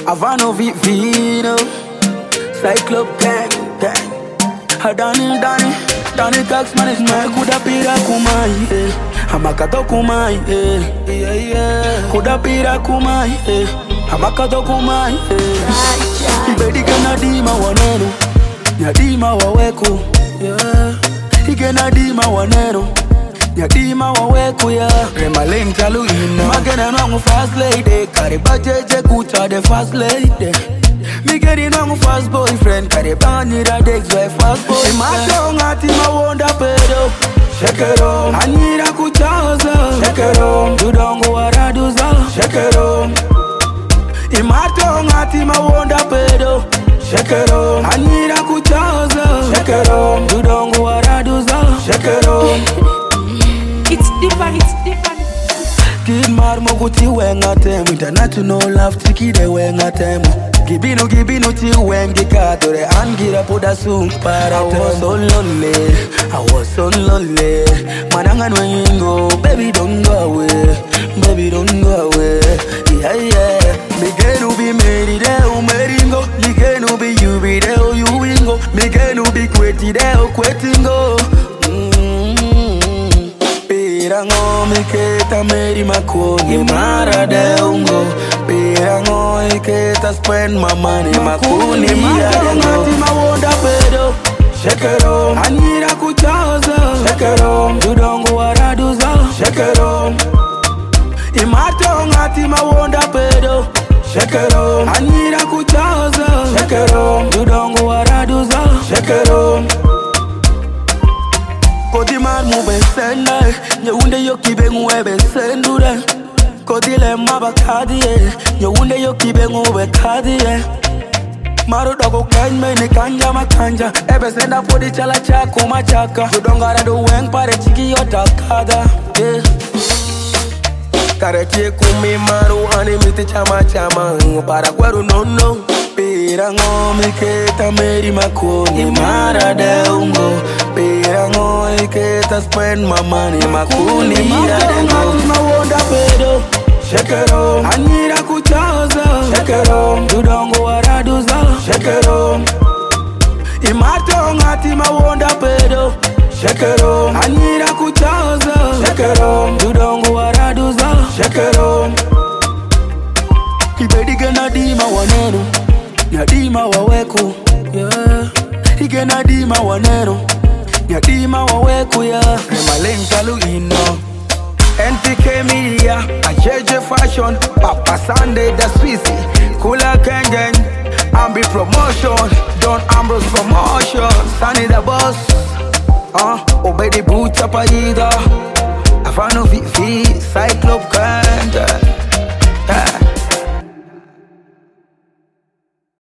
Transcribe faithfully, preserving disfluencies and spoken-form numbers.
Havana Vivino, Cyclop gang, gang. Hadani, Dani, Dani Taxman is my Kuda Pira Kumai, eh. Hamakato Kumai, eh. Yeah, yeah. Kuda Pira Kumai, eh. Hamakato Kumai, eh. Ibedi Kanadima Wanero, Yadima Waweko, yeah. Igenadima Wanero, Yadima Waweko, yeah. Remalin Chaluina, Magana no fast lady, Karibaje Kucha, the fast lady. Me getting on fast boyfriend, Karibani Radex, my fast boy. My tongue at him, I wonder pedo. Shake it on, I need a kuchaza. Shake it on, you don't go araduza. Shake it on. In my tongue at him, I wonder pedo. Shake it on, I need a kuchaza. Shake it on, you don't go araduza. Shake it on. It's different, it's different. Kid Marmoguti wenga temu, international love tiki de wenga temu. Gibino gibino ti wengi katore angira poda soon para. I was so lonely, I was so lonely. Mananga nwengo, baby don't go away, baby don't go away. Yeah yeah, me genu be meri deo meringo, me genu be you be deo you wingo, me genu be kweti deo kwetingo. Pirango mi keta meri makoni mara deungo. Pirango mi keta spend my money makuni miadengo. Ma wonda pedo. Shake it on, I need a kuchaza. Shake it on, you don't go araduza. Shake it on. Imato ngati ma wonda pedo. Shake it on, I need a kuchaza. Shake it on, you don't go araduza. Shake it on. Kodi man mube senda, nyewunde yokibe ngwebe sendure. Kodi le mabakadi ye, nyewunde yokibe ngwebe kadi ye. Maru dogo kanjme ni kanja makanja, ebe senda podi chala chako machaka. Judongara do weng pare chiki yotakada, yeah. Kareke kumi maru animiti chama chama, para kweru no no. Pirango mi keta meri makoni mara deungo. Pirango mi keta spend my money makuni miadengo. Ma wonda pedo. Shake it on, I need a kuchaza. Shake it on, you don't go araduza. Shake it on. Imato ngati ma wonda pedo. Shake it on, I need a kuchaza. Shake it on, you don't go araduza. Shake it on. Ibedi Ganadima Wanero, Yadima Waweko, yeah. Igenadima Wanero, Yadima Waweko, yeah. Remalin Chaluino, N T K Media, a J J Fashion, Papa Sunday, the Swissy, Kula Kengen, Ambi Promotion, Don Ambrose Promotion, Sunny the Boss, uh, Obedi Bucha Paida, Havana Vivi, Cyclop Gang.